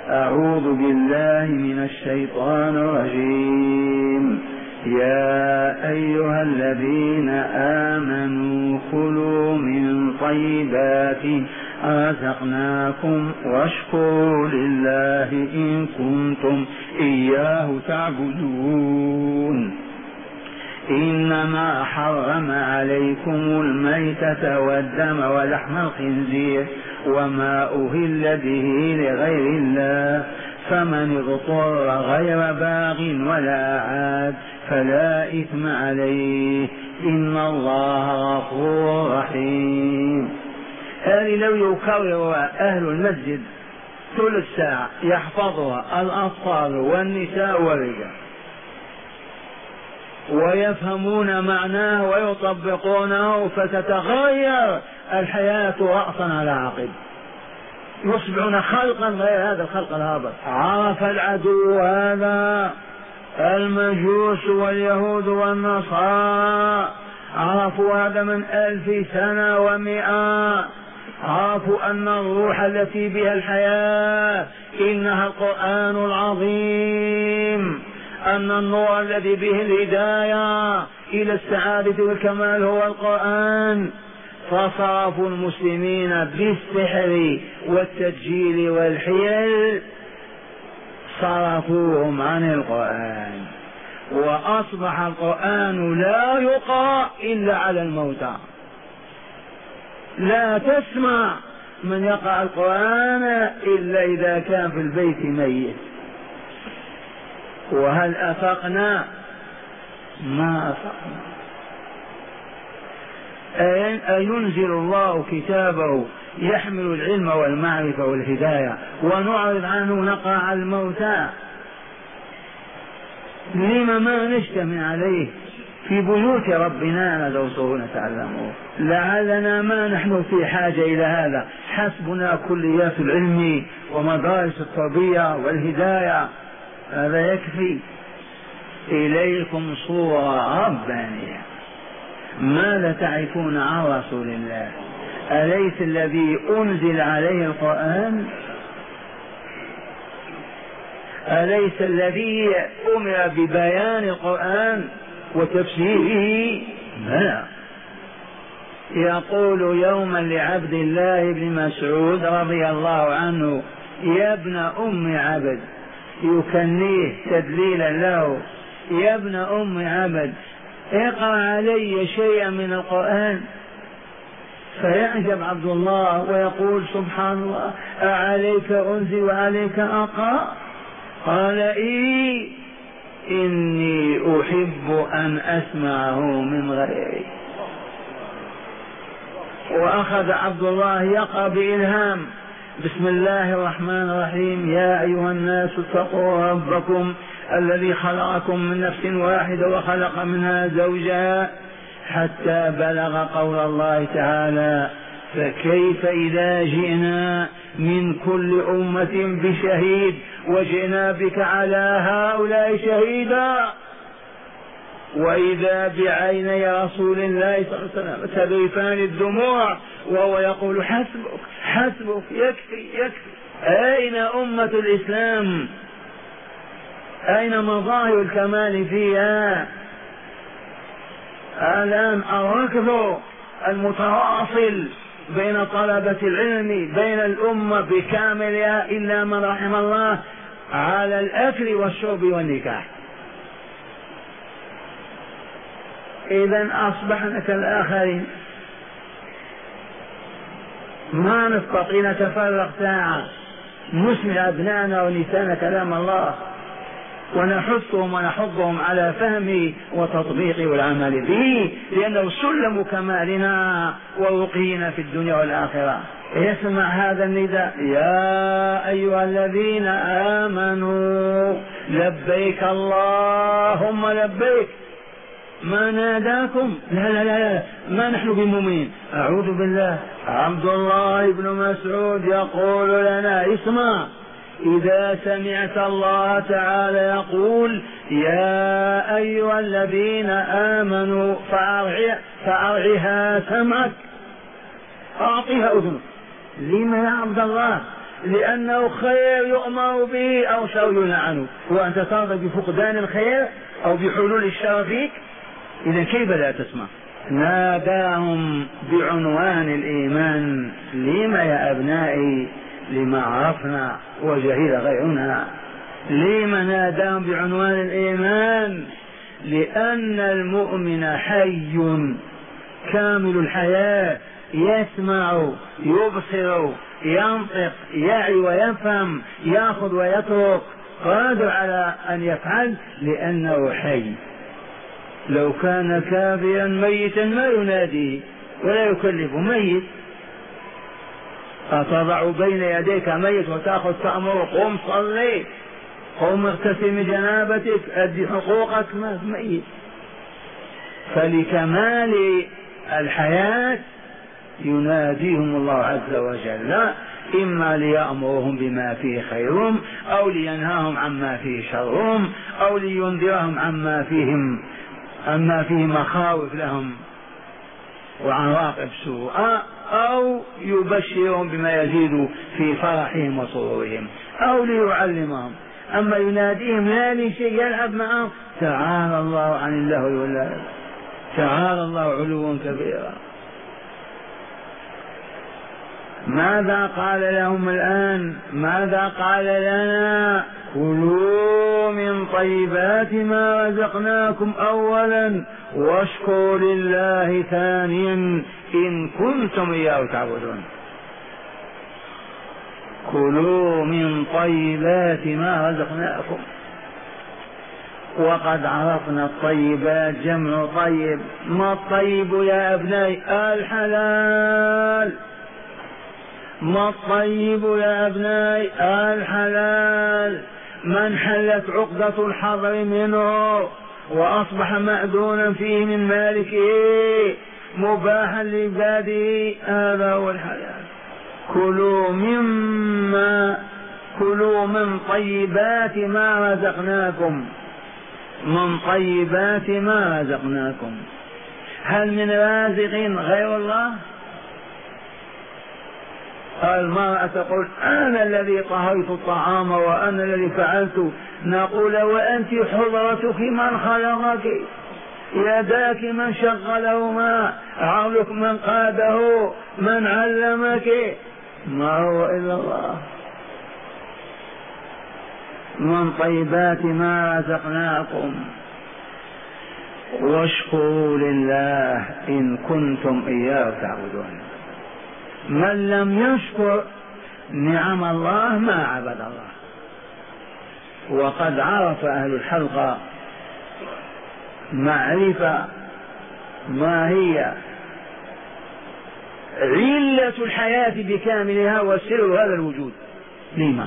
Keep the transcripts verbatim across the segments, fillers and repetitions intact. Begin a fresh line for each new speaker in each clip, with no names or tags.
أعوذ بالله من الشيطان الرجيم. يا أيها الذين آمنوا كلوا من طيبات رزقناكم واشكروا لله إن كنتم إياه تعبدون. إنما حرم عليكم الميتة والدم ولحم الخنزير وما أهل به لغير الله، فمن اضطر غير باغ ولا عاد فلا إثم عليه، إن الله غفور رحيم. هذه لو يكرر أهل المسجد ثلث ساعة يحفظها الأطفال والنساء والرجال ويفهمون معناه ويطبقونه، فتتغير الحياة رأسا على عقب، يصبحون خلقا غير هذا الخلق الهابط. عرف العدو هذا، المجوس واليهود والنصارى عرفوا هذا من ألف سنة ومئة، عرفوا أن الروح التي بها الحياة إنها القرآن العظيم، أن النور الذي به الهداية إلى السعادة والكمال هو القرآن. فصرفوا المسلمين بالسحر والتدجيل والحيل، صرفوهم عن القرآن، وأصبح القرآن لا يقرأ إلا على الموتى. لا تسمع من يقرأ القرآن إلا إذا كان في البيت ميت. وهل أفقنا؟ ما أفقنا. أينزل الله كتابه يحمل العلم والمعرفة والهداية ونعرض عنه نقرأ على الموتى؟ لما ما نجتمع عليه في بيوت ربنا ندرسه نتعلمه؟ لعلنا ما نحن في حاجة إلى هذا، حسبنا كليات العلم ومدارس التربية والهداية، هذا يكفي. إليكم صورة ربانية ما لا تعرفون عن رسول الله. أليس الذي أنزل عليه القرآن؟ أليس الذي أمر ببيان القرآن وتفسيره؟ بلى. يقول يوما لعبد الله بن مسعود رضي الله عنه: يا ابن أم عبد، يكنيه تدليلا له: يا ابن أم عبد اقرأ علي شيئا من القرآن. فيعجب عبد الله ويقول: سبحان الله، أعليك أنزل وعليك أقرأ؟ قال: إيه، إني أحب أن أسمعه من غيري. وأخذ عبد الله يقرأ بإلهام: بسم الله الرحمن الرحيم، يا أيها الناس اتقوا ربكم الذي خلقكم من نفس واحدة وخلق منها زوجها، حتى بلغ قول الله تعالى: فكيف إذا جئنا من كل أمة بشهيد وجئنا بك على هؤلاء شهيدا. وإذا بعيني رسول الله صلى الله عليه وسلم تذرفان الدموع وهو يقول: حسبك حسبك، يكفي يكفي. أين أمة الإسلام؟ أين مظاهر الكمال فيها؟ الآن الركض المتواصل بين طلبة العلم بين الأمة بكاملها إلا من رحم الله على الأكل والشرب والنكاح. إذن أصبحنا كالآخرين، ما نستطيع نتفرغ ساعة نسمع أبنائنا ونسانا كلام الله ونحثهم ونحضهم على فهمه وتطبيقه والعمل به، لأنه سلم كمالنا ورقينا في الدنيا والآخرة. يسمع هذا النداء: يا أيها الذين آمنوا لبيك اللهم لبيك. ما ناداكم؟ لا لا لا, لا. ما نحن بمؤمنين. أعوذ بالله. عبد الله بن مسعود يقول لنا: اسمع، إذا سمعت الله تعالى يقول: يا أيها الذين آمنوا فأرعها سمعك، أعطيها أذنك. لما يا عبد الله؟ لأنه خير يؤمر به أو شر ينهى عنه، وأنت ترضى بفقدان الخير أو بحلول الشر فيك؟ إذا كيف لا تسمع؟ ناداهم بعنوان الإيمان. لما يا أبنائي؟ لما عرفنا وجهل غيرنا. لما ناداهم بعنوان الإيمان؟ لأن المؤمن حي كامل الحياة، يسمع يبصر ينطق يعي ويفهم يأخذ ويترك، قادر على أن يفعل لأنه حي. لو كان كافرا ميتا ما ينادي ولا يكلف، ميت. أتضع بين يديك ميت وتأخذ تأمر قم صلي، قم اغتسل من جنابتك، أدي حقوقك، ما ميت. فلكمال الحياة يناديهم الله عز وجل، إما ليأمرهم بما فيه خيرهم أو لينهاهم عما فيه شرهم أو لينذرهم عما فيهم عما فيه مخاوف لهم وعواقب سوء، أو يبشرهم بما يزيد في فرحهم وسرورهم، أو ليعلمهم. أما يناديهم لا لشيء يلعب معهم، تعالى الله عن اللهو واللعب، تعالى الله علوا كبيرا. ماذا قال لهم الآن؟ ماذا قال لنا؟ كلوا من طيبات ما رزقناكم أولا واشكروا لله ثانيا إن كنتم إياه تعبدون. كلوا من طيبات ما رزقناكم. وقد عرفنا الطيبات جمع طيب. ما الطيب يا أبنائي؟ الحلال. ما الطيب يا أبنائي؟ الحلال. من حلت عقدة الحظر منه وأصبح مأذونا فيه من مالكه مباحا لعباده، هذا هو الحلال. كلوا مما كلوا من طيبات ما رزقناكم، من طيبات ما رزقناكم. هل من رازق غير الله؟ المرأة تقول أنا الذي طهيت الطعام وأنا الذي فعلت، نقول وأنت حضرتك من خلقك، يداك من شغلهما، عقلك من قاده، من علمك، ما هو إلا الله. من طيبات ما رزقناكم واشكروا لله إن كنتم إياه تعبدون. من لم يشكر نعم الله ما عبد الله. وقد عرف أهل الحلقة معرفة ما هي علة الحياة بكاملها وسر هذا الوجود. لما؟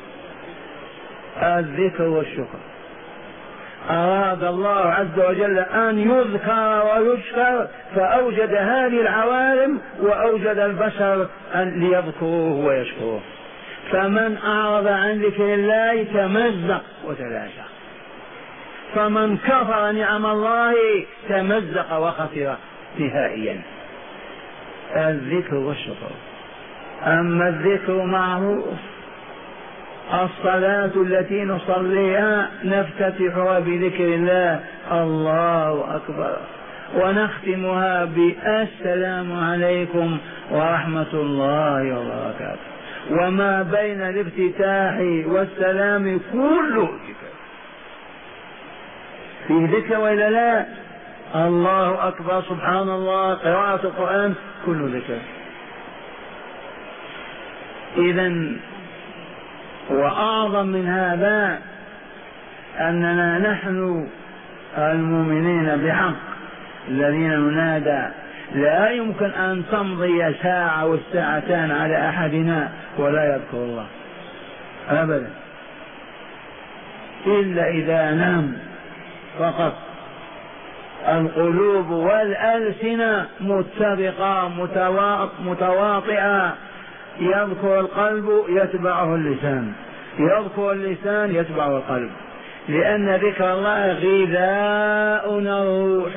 الذكر والشكر. أراد الله عز وجل أن يذكر ويشكر فأوجد هذه العوالم وأوجد البشر أن ليذكروه ويشكروه. فمن أعرض عن ذكر الله تمزق وتلاشى، فمن كفر نعم الله تمزق وخسر نهائيا. الذكر والشكر. أما الذكر معروف، الصلاة التي نصليها نفتتحها بذكر الله الله أكبر، ونختمها بالسلام عليكم ورحمة الله وبركاته. وما بين الافتتاح والسلام كله ذكر، في ذكر وإلا لا؟ الله أكبر، سبحان الله، قراءة القرآن، كله ذكر. إذن وأعظم من هذا أننا نحن المؤمنين بحق الذين ننادى لا يمكن أن تمضي ساعة والساعتان على أحدنا ولا يذكر الله أبدا، إلا إذا نام فقط. القلوب والألسنة متفقة متواطئة، يذكر القلب يتبعه اللسان، يذكر اللسان يتبعه القلب، لأن ذكر الله غذاؤنا الروح،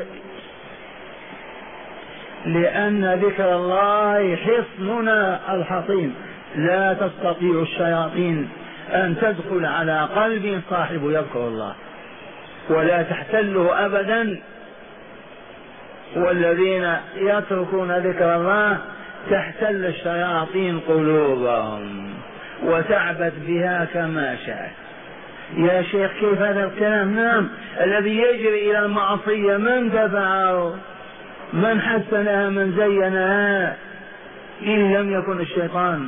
لأن ذكر الله حصننا الحصين. لا تستطيع الشياطين أن تدخل على قلب صاحب يذكر الله ولا تحتله أبدا. والذين يتركون ذكر الله تحتل الشياطين قلوبهم وتعبث بها كما شاء. يا شيخ كيف هذا الكلام؟ نعم، الذي يجري إلى المعصية من دفعه؟ من حسنها؟ من زينها؟ إن لم يكن الشيطان.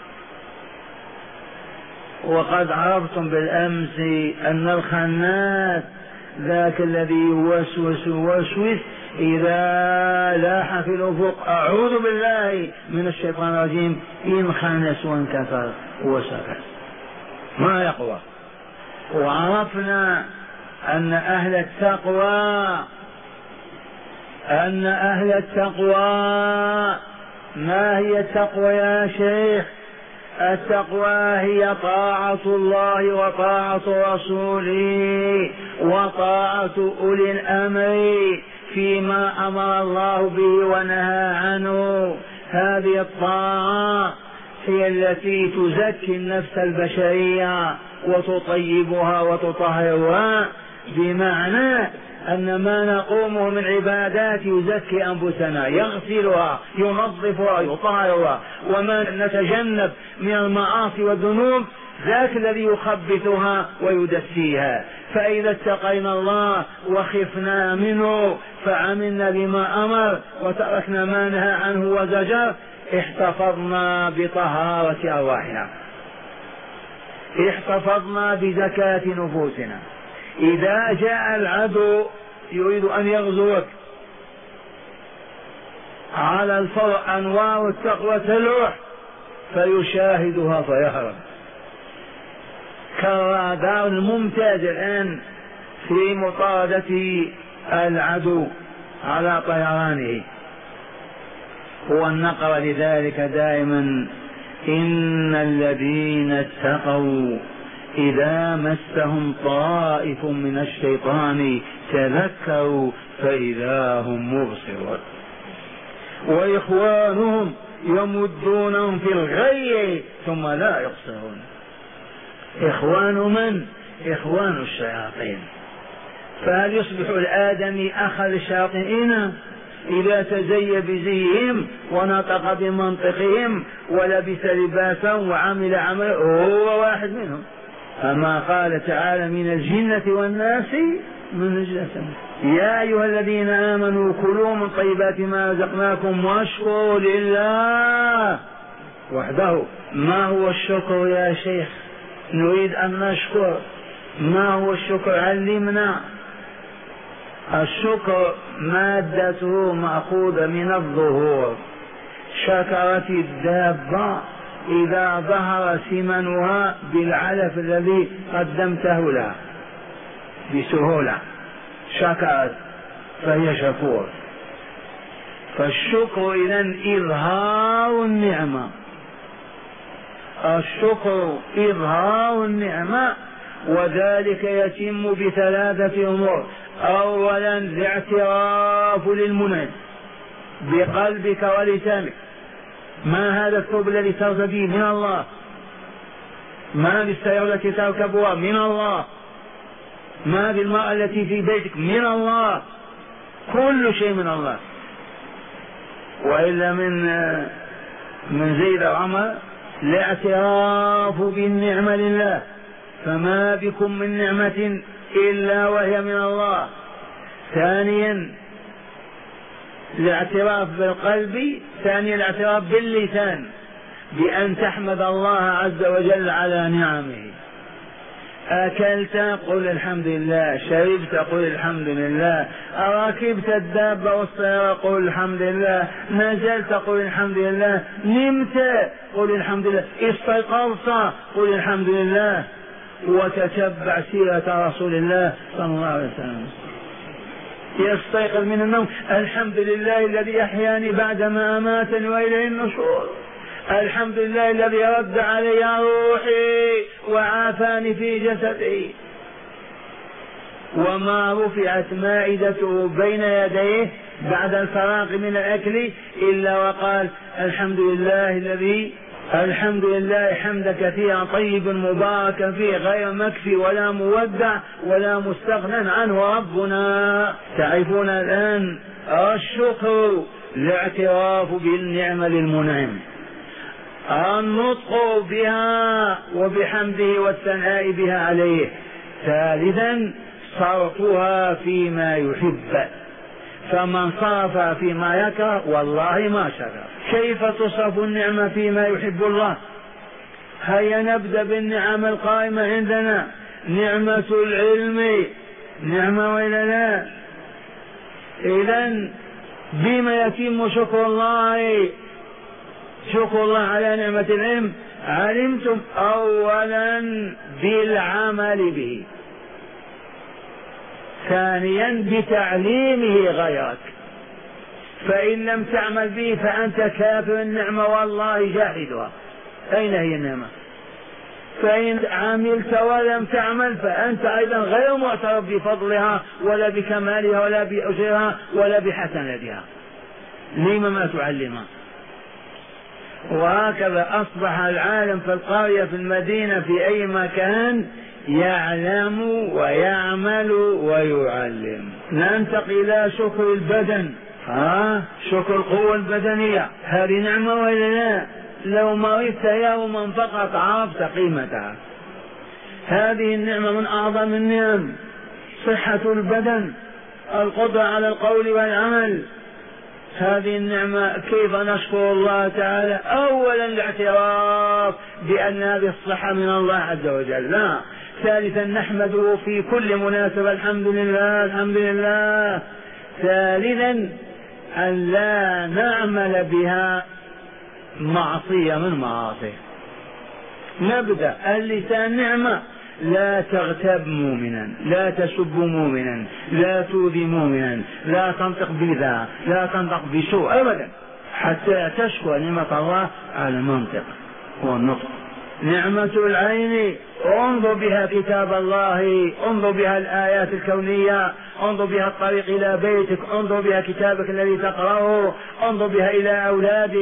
وقد عرفتم بالأمس أن الخناس ذاك الذي يوسوس وسوس إذا لاح في الأفق أعوذ بالله من الشيطان الرجيم انخنس وانكسر وسكت ما يقوى. وعرفنا أن أهل التقوى أن أهل التقوى ما هي التقوى يا شيخ؟ التقوى هي طاعة الله وطاعة رسوله وطاعة أولي الأمر فيما أمر الله به ونهى عنه. هذه الطاعة هي التي تزكي النفس البشرية وتطيبها وتطهرها، بمعنى أن ما نقومه من عبادات يزكي أنفسنا، يغسلها ينظفها يطهرها، وما نتجنب من المعاصي والذنوب ذاك الذي يخبثها ويدسيها. فإذا اتقينا الله وخفنا منه فعملنا بما أمر وتركنا ما نهى عنه وزجر احتفظنا بطهارة أرواحنا، احتفظنا بزكاة نفوسنا. إذا جاء العدو يريد أن يغزوك على الفرع أنوار التقوى تلوح فيشاهدها فيهرب كالرادار الممتاز الآن في مطاردة العدو على طيرانه. هو النقر لذلك دائما إن الذين اتقوا إذا مسهم طائف من الشيطان تذكروا فإذا هم مبصرون وإخوانهم يمدونهم في الغي ثم لا يقصرون. إخوان من؟ إخوان الشياطين. فهل يصبح الآدمي أخا للشياطين إذا تزي بزيهم ونطق بمنطقهم ولبس لباسا وعمل عمل هو واحد منهم؟ أما قال تعالى من الجنة والناس من الجنة. يا أيها الذين آمنوا كلوا من طيبات ما رزقناكم واشكروا لله وحده. ما هو الشكر يا شيخ؟ نريد أن نشكر. ما هو الشكر؟ علمنا. الشكر مادته مأخوذة من الظهور. شكرت الدابة إذا ظهر سمنها بالعلف الذي قدمته لها بسهولة شكرت فهي شكور. فالشكر إذن إظهار النعمة. الشكر إظهار النعمة، وذلك يتم بثلاثة أمور. أولا الاعتراف للمنعم بقلبك ولسانك. ما هذا الثوب الذي ترتديه؟ من الله. ما هذه السيارة التي تركبها؟ من الله. ما هذه المرأة التي في بيتك؟ من الله. كل شيء من الله. وإلا من من زيد العمر الاعتراف بالنعمة لله. فما بكم من نعمة إلا وهي من الله. ثانيا الاعتراف بالقلب. ثانيا الاعتراف باللسان بأن تحمد الله عز وجل على نعمه. أكلت قل الحمد لله، شربت قل الحمد لله، ركبت الدابة والسيارة قل الحمد لله، نزلت قل الحمد لله، نمت قل الحمد لله، استيقظت قل الحمد لله. وتتبع سيرة رسول الله صلى الله عليه وسلم. يستيقظ من النوم الحمد لله الذي أحياني بعدما أماتني وإليه النشور. الحمد لله الذي رد علي روحي وعافاني في جسدي. وما رفعت مائدته بين يديه بعد الفراغ من الأكل إلا وقال الحمد لله الذي الحمد لله حمدا كثيرا طيبا مباركا فيه غير مكفي ولا مودع ولا مستغنى عنه ربنا. تعرفون الآن الشكر الاعتراف بالنعمة للمنعم، النطق بها وبحمده والثناء بها عليه. ثالثا صرفها فيما يحب، فمن صرف فيما يكره والله ما شكر. كيف تصرف النعمة فيما يحب الله؟ هيا نبدأ بالنعم القائمة عندنا. نعمة العلم نعمة ولا لا؟ إذن بما يتم شكر الله؟ شكر الله على نعمة العلم علمتم أولا بالعمل به، ثانيا بتعليمه غيرك، فإن لم تعمل به فأنت كافر النعمة والله جاحدها. أين هي النعمة؟ فإن عملت ولم تعمل فأنت أيضا غير معترف بفضلها ولا بكمالها ولا بأجرها ولا بحسناتها. لما ما تعلمها؟ وهكذا أصبح العالم في القرية في المدينة في أي مكان يعلم ويعمل ويعلم. ننتقل إلى شكر البدن. ها شكر القوة البدنية، هذه نعمة ولا لا؟ لو مرضت يوما فقط عرفت قيمتها. هذه النعمة من أعظم النعم. صحة البدن، القدرة على القول والعمل، هذه النعمة كيف نشكر الله تعالى؟ أولا الاعتراف بأن هذه الصحة من الله عز وجل، لا. ثالثا نحمده في كل مناسبة، الحمد لله الحمد لله. ثالثا أن لا نعمل بها معصية من معاصيه. نبدأ اللسان نعمة، لا تغتاب مؤمنا، لا تسب مؤمنا، لا تؤذي مؤمنا، لا تنطق بذا، لا تنطق بسوء أبدا، حتى تشكر نعمة الله على المنطق والنطق. نعمة العين، انظر بها كتاب الله، انظر بها الآيات الكونية، انظر بها الطريق إلى بيتك، انظر بها كتابك الذي تقرأه، انظر بها إلى أولادك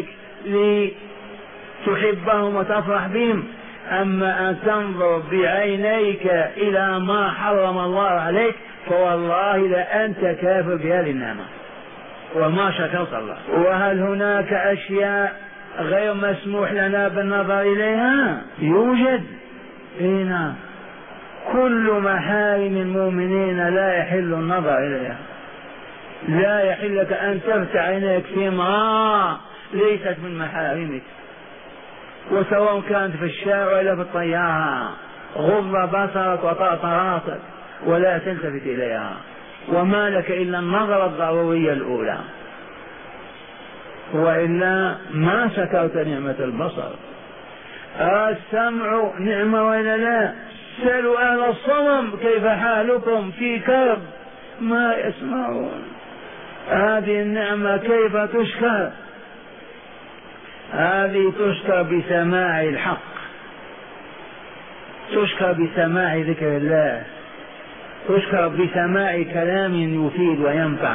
لتحبهم وتفرح بهم. أما أن تنظر بعينيك إلى ما حرم الله عليك فوالله لأنت كافر بهذه النعمة وما شكرت الله. وهل هناك أشياء غير مسموح لنا بالنظر إليها؟ يوجد. هنا كل محارم المؤمنين لا يحل النظر إليها. لا يحل لك أن تفتح عينيك في امرأة ليست من محارمك، وسواء كانت في الشارع ولا في الطيارة. غض بصرك وطأطأ راسك ولا تلتفت إليها، وما لك إلا النظرة الضرورية الأولى، وإلا ما شكرت نعمة البصر. السمع نعمة ولا لا؟ سألوا أهل الصمم كيف حالكم في كرب ما يسمعون. هذه النعمة كيف تشكر؟ هذه تشكر بسماع الحق، تشكر بسماع ذكر الله، تشكر بسماع كلام يفيد وينفع.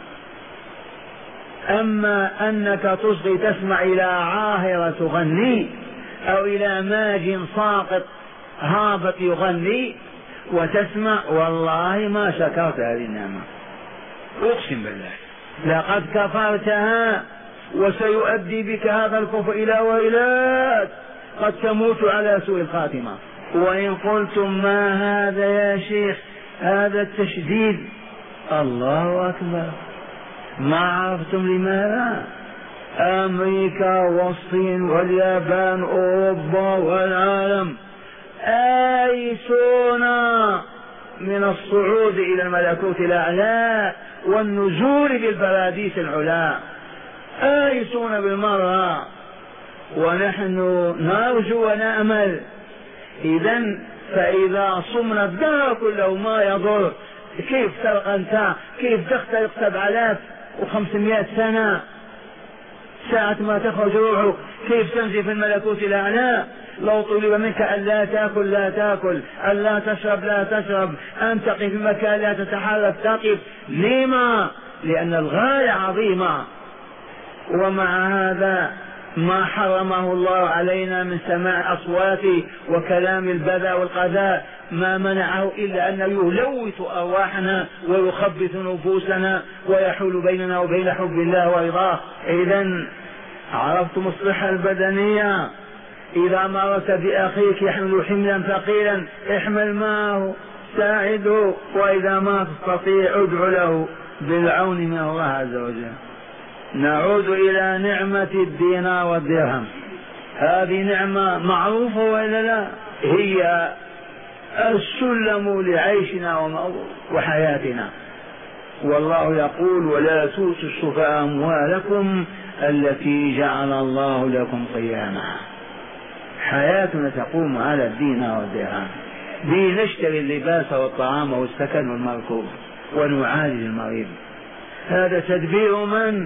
أما أنك تصغي تسمع إلى عاهرة تغني أو إلى ماج ساقط هابط يغني وتسمع، والله ما شكرت هذه النعمة، أقسم بالله لقد كفرتها، وسيؤدي بك هذا الكفر إلى ويلات، قد تموت على سوء الخاتمة. وإن قلتم ما هذا يا شيخ، هذا التشديد، الله أكبر، ما عرفتم لماذا؟ أمريكا والصين واليابان أوروبا والعالم آيسون من الصعود إلى الملكوت الأعلى والنزول بالبراديس العلا، آيسون بالمرة، ونحن نرجو ونأمل. إذن فإذا صمنا الدهر كله ما يضر. كيف ترق أنت؟ كيف تخترق سبع آلاف وخمسمائة سنة ساعة ما تخرج روحك؟ كيف تمشي في الملكوت الأعلى؟ لو طلب منك أن لا تأكل لا تأكل، أن لا تشرب لا تشرب، أن تقف في مكان لا تتحرك تقف. لما؟ لأن الغاية عظيمة. ومع هذا ما حرمه الله علينا من سماع أصوات وكلام البذاء والقذاء، ما منعه إلا أنه يلوث أرواحنا ويخبث نفوسنا ويحول بيننا وبين حب الله ورضاه. إذن عرفتم الصحة البدنية، إذا مرت بأخيك يحمل حملا ثقيلا احمل معه ساعده، وإذا ما تستطيع ادع له بالعون من الله عز وجل. نعود إلى نعمة الدينار والدرهم. هذه نعمة معروفة ولا لا؟ هي السلم لعيشنا وحياتنا. والله يقول ولا تؤتوا السفهاء أموالكم التي جعل الله لكم قياما. حياتنا تقوم على الدينار والدرهم، به نشتري اللباس والطعام والسكن والمركوب ونعالج المريض. هذا تدبير من؟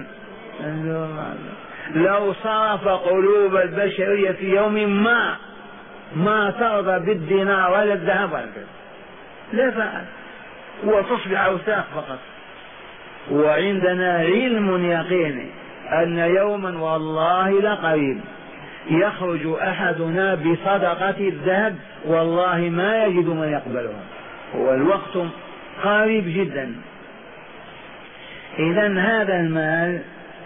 لو صرف قلوب البشرية في يوم ما ما ترضى بالدينار ولا الذهب ولا الفضة، لا فعل، وتصبح أوساخ فقط. وعندنا علم يقيني أن يوما والله لقريب يخرج أحدنا بصدقة الذهب والله ما يجد من يقبلها، والوقت قريب جدا. إذن هذا المال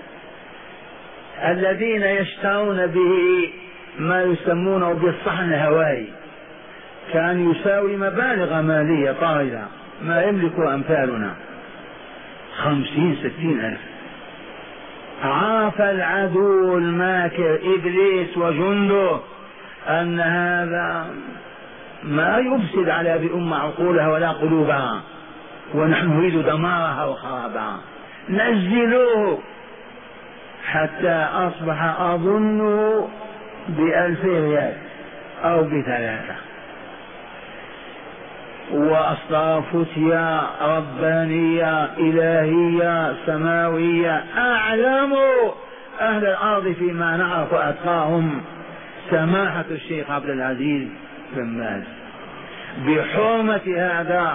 الذين يشترون به ما يسمونه بالصحن الهوائي كان يساوي مبالغ مالية طائلة ما يملك أمثالنا، خمسين ستين ألف. عرف العدو الماكر إبليس وجنده أن هذا ما يفسد على بأمة عقولها ولا قلوبها، ونحن نريد دمارها وخرابها. نزلوه حتى أصبح أظنه بألف ريال أو بثلاثة، وأصدر فتيا ربانية إلهية سماوية أعلم أهل الأرض فيما نعرف أتقاهم سماحة الشيخ عبد العزيز بن باز. بحرمة هذا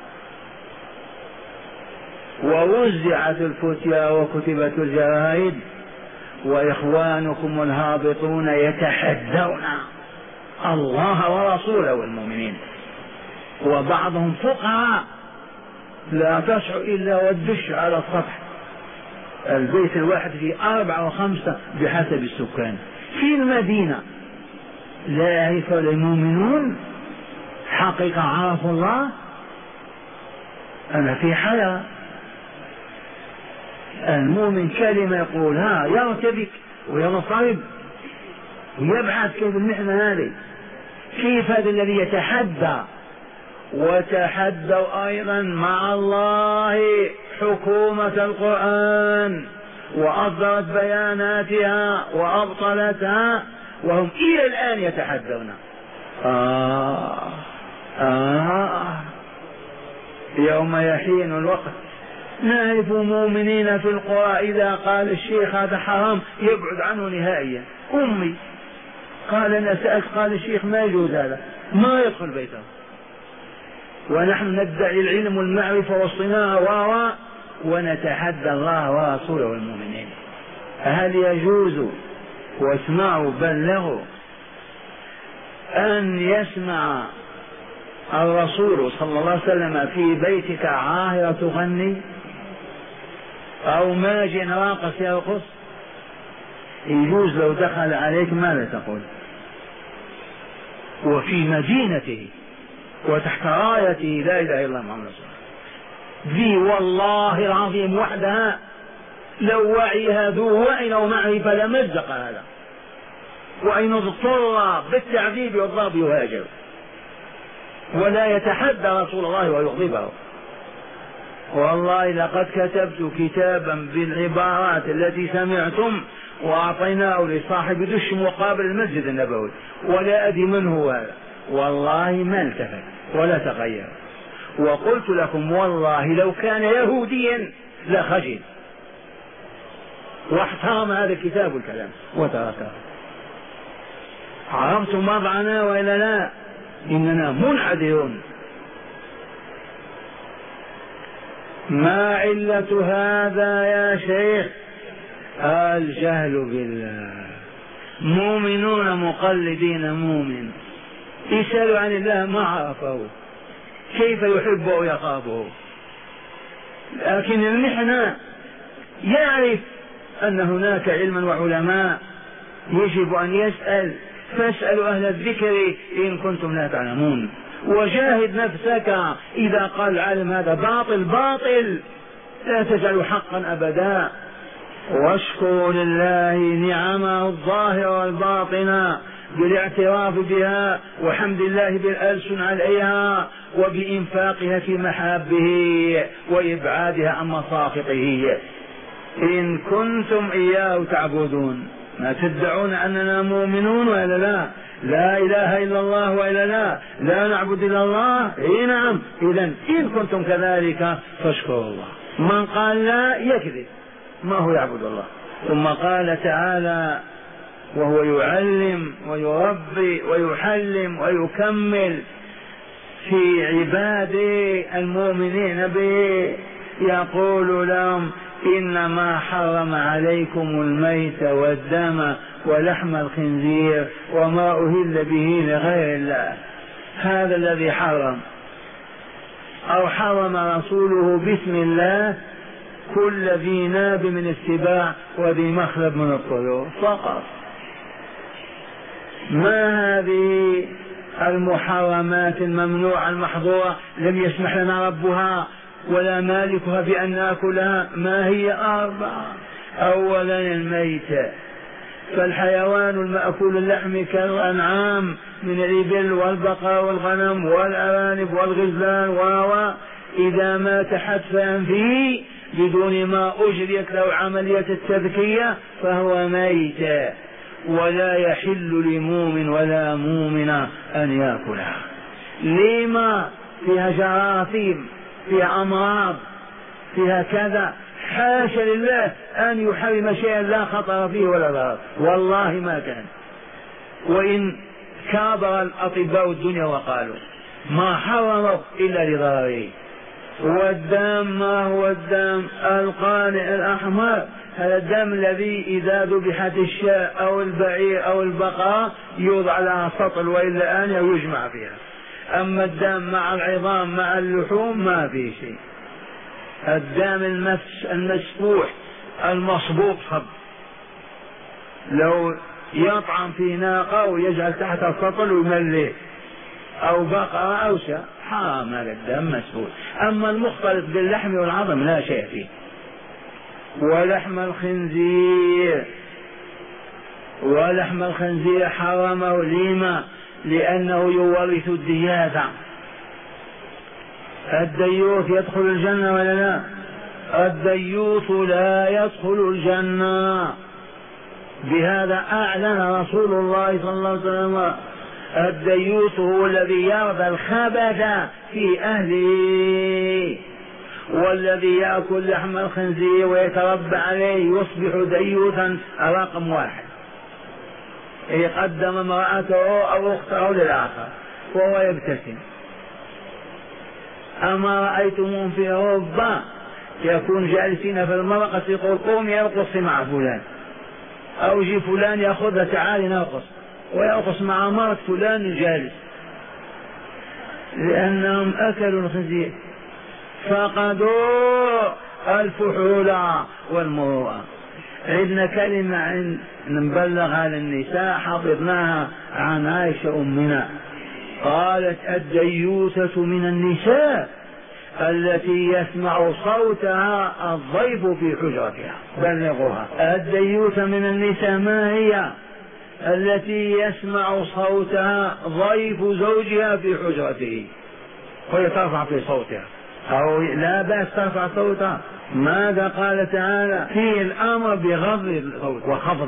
ووزعت الفتيا وكتبت الجرائد، وإخوانكم الهابطون يتحدون الله ورسوله والمؤمنين، وبعضهم فقراء لا تشعر إلا والدش على السطح. البيت الواحد فيه أربعة وخمسة بحسب السكان في المدينة. لا يعرف المؤمنون حقيقة عرفوا الله. أنا في حياة المؤمن كلمة يقولها يرتبك وينصرب ويبحث كيف المحنة هذه، كيف هذا الذي يتحدى. وتحدوا أيضا مع الله حكومة القرآن وأصدرت بياناتها وأبطلتها، وهم إلى الآن يتحدون. آه آه يوم يحين الوقت نعرف مؤمنين في القرى إذا قال الشيخ هذا حرام يبعد عنه نهائيا. أمي قال أنا سألت، قال الشيخ ما يجوز هذا، ما يدخل بيته. ونحن ندعي العلم والمعرفة والصناعة وراء ونتحدى الله ورسوله والمؤمنين. هل يجوز واسمعوا بلغوا أن يسمع الرسول صلى الله عليه وسلم في بيتك عاهرة تغني أو ماجٍ راقص يرقص؟ يجوز لو دخل عليك ماذا تقول؟ وفي مدينته وتحت رايته لا إله إلا الله محمد رسول الله. ذي والله العظيم وحدها لو وعيها ذو وعي أو معرفة لمزق هذا، وإن اضطر بالتعذيب والضرب يهاجر ولا يتحدى رسول الله ويغضبه. والله لقد كتبت كتابا بالعبارات التي سمعتم وأعطيناه لصاحب دش مقابل المسجد النبوي، ولا أدري من هو هذا، والله ما التفت ولا تغير. وقلت لكم والله لو كان يهوديا لخجل واحترم هذا الكتاب والكلام وتركه. عرفتم وضعنا وإلا لا؟ إننا منعدلون. ما علة هذا يا شيخ؟ الجهل بالله. مؤمنون مقلدين مؤمن، يسألوا عن الله ما عرفه كيف يحبه ويخافه، لكن المحنة يعرف أن هناك علما وعلماء يجب أن يسأل، فاسألوا أهل الذكر إن كنتم لا تعلمون. وجاهد نفسك إذا قال العالم هذا باطل باطل، لا تجعل حقا أبدا. واشكروا لله نعمه الظاهرة والباطنة بالاعتراف بها وحمد الله بالألسن عليها وبإنفاقها في محابه وإبعادها عن مساخطه، إن كنتم إياه تعبدون. ما تدعون أننا مؤمنون وإلا لا؟ لا إله إلا الله وإلا لا؟ لا نعبد إلا الله؟ إيه نعم. إذن إن كنتم كذلك فاشكروا الله. من قال لا يكذب، ما هو يعبد الله. ثم قال تعالى وهو يعلم ويربي ويحلم ويكمل في عباده المؤمنين به، يقول لهم إنما حرم عليكم الميت والدم ولحم الخنزير وما أهل به لغير الله. هذا الذي حرم، أو حرم رسوله بسم الله كل ذي ناب من السباع وذي مخلب من الطيور فقط. ما هذه المحرمات الممنوعة المحظورة لم يسمح لنا ربها ولا مالكها بأن نأكلها؟ ما هي؟ أربعة. أولا الميتة، فالحيوان المأكول اللحم كالأنعام من الإبل والبقر والغنم والأرانب والغزلان و إذا مات حتفا فيه بدون ما أجريت له عملية التذكية فهو ميت، ولا يحل لمؤمن ولا مؤمنة أن يأكلها. لما؟ فيها جراثيم، فيها أمراض، فيها كذا. حاشا لله أن يحرم شيئا لا خطر فيه ولا ضرر، والله ما كان. وإن كابر الأطباء الدنيا وقالوا ما حرمه إلا لضرره. والدم ما هو الدم؟ القانع الأحمر، هذا الدم الذي إذا ذبحت الشاة أو البعير أو البقرة يوضع لها سطل وإلا آن يجمع فيها. أما الدم مع العظام مع اللحوم ما في شيء. الدم المسفوح المصبوط خب، لو يطعم في ناقة ويجعل تحت السطل ويمليه أو بقرة أو شاة حرام، هذا الدم مسفوح. أما المختلط باللحم والعظم لا شيء فيه. ولحم الخنزير، ولحم الخنزير حرمه لما؟ لأنه يورث الدياثة. الديوث يدخل الجنة ولا لا؟ الديوث لا يدخل الجنة. بهذا أعلن رسول الله صلى الله عليه وسلم الديوث هو الذي يرضى الخبث في أهله، والذي يأكل لحم الخنزير ويتربى عليه يصبح ديوثا رقم واحد، يقدم امرأته أو أخته للآخر وهو يبتسم. أما رأيتمون في أوروبا يكون جالسين في المرقص يقول قوم يرقص مع فلان، أو يجي فلان يأخذها تعالي نرقص ويرقص مع مرة فلان الجالس، لأنهم أكلوا الخنزير فقدوا الفحولة والمروءة. عندنا كلمة عن نبلغها للنساء حفظناها عن عائشة أمنا، قالت الديوثة من النساء التي يسمع صوتها الضيف في حجرتها. بلغوها. الديوثة من النساء ما هي؟ التي يسمع صوتها ضيف زوجها في حجرته وهي ترفع في صوتها، أو لا بأس ترفع صوتها. ماذا قال تعالى؟ فيه الأمر بغض الصوت وخفض